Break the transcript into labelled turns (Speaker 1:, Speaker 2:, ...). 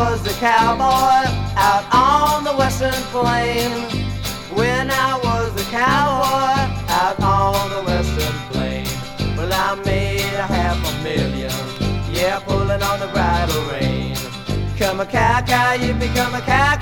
Speaker 1: was a cowboy out on the western plain. When I was a cowboy out on the western plain. Well, I made a $500,000, yeah, pulling on the bridle rein. Come a cow, cow, you become a cow,